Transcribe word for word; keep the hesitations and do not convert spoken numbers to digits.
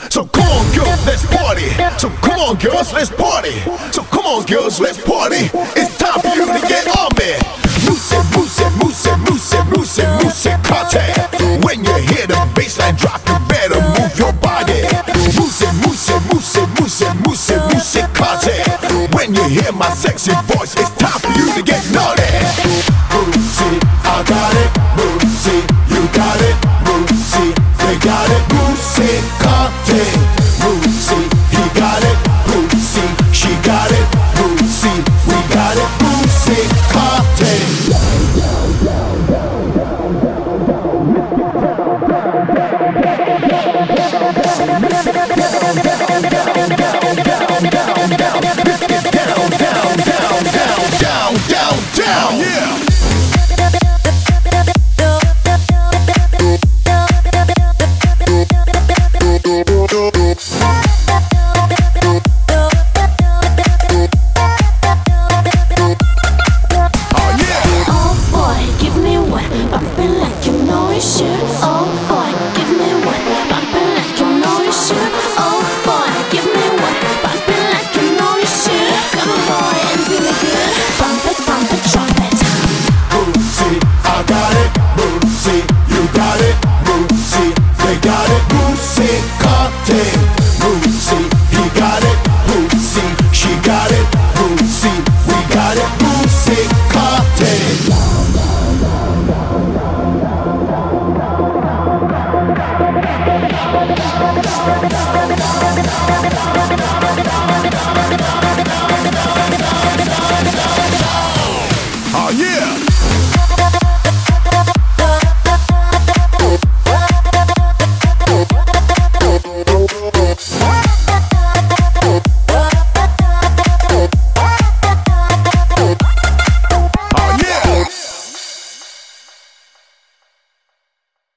So come on, girls, let's party. So come on, girls, let's party. So come on, girls, let's party. It's time for you to get on me. Mousse, mousse, mousse, mousse, mousse, mousse, cartel. When you hear the bassline drop, you better move your body. Mousse, mousse, mousse, mousse, mousse, mousse, cartel. When you hear my sexy voice, it's time for you to get naughty. Mousse, I got it. Mousse, you got it. Mousse, they got it. Mousse, cartel. Mousse, he got it. Mousse, she got it. Mousse, we got it. Mousse, cartel. Down, down, down, yeah. Down, down, down, down, down, down, down, down, down, down, down.